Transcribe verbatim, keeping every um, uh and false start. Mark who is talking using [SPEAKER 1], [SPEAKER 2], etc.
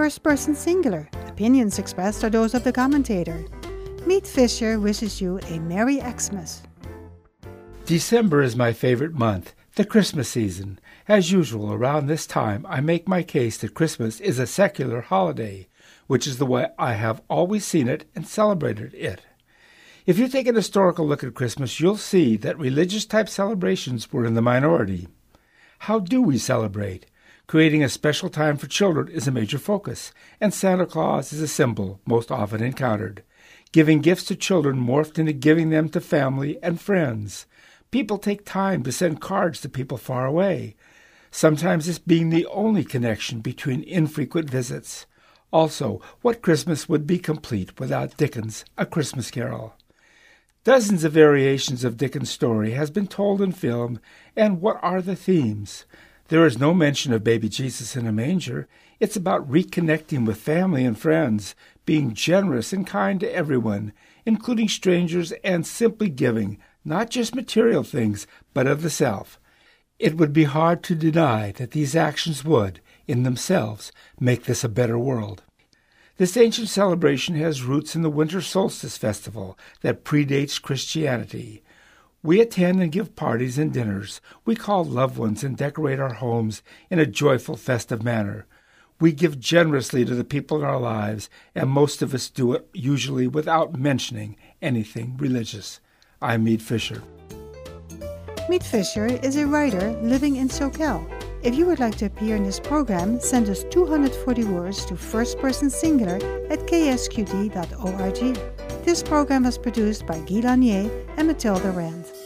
[SPEAKER 1] first person singular. Opinions expressed are those of the commentator. Meet Fisher wishes you a Merry Xmas.
[SPEAKER 2] December is my favorite month, the Christmas season. As usual, around this time, I make my case that Christmas is a secular holiday, which is the way I have always seen it and celebrated it. If you take an historical look at Christmas, you'll see that religious-type celebrations were in the minority. How do we celebrate? Creating a special time for children is a major focus, and Santa Claus is a symbol most often encountered. Giving gifts to children morphed into giving them to family and friends. People take time to send cards to people far away, sometimes this being the only connection between infrequent visits. Also, what Christmas would be complete without Dickens' A Christmas Carol? Dozens of variations of Dickens' story has been told in film, and what are the themes? There is no mention of baby Jesus in a manger. It's about reconnecting with family and friends, being generous and kind to everyone, including strangers, and simply giving, not just material things, but of the self. It would be hard to deny that these actions would, in themselves, make this a better world. This ancient celebration has roots in the winter solstice festival that predates Christianity. We attend and give parties and dinners. We call loved ones and decorate our homes in a joyful, festive manner. We give generously to the people in our lives, and most of us do it usually without mentioning anything religious. I'm Mead Fisher.
[SPEAKER 1] Mead Fisher is a writer living in SoCal. If you would like to appear in this program, send us two hundred forty words to first person singular at k s q d dot org. This program was produced by Guy Lanier and Matilda Rand.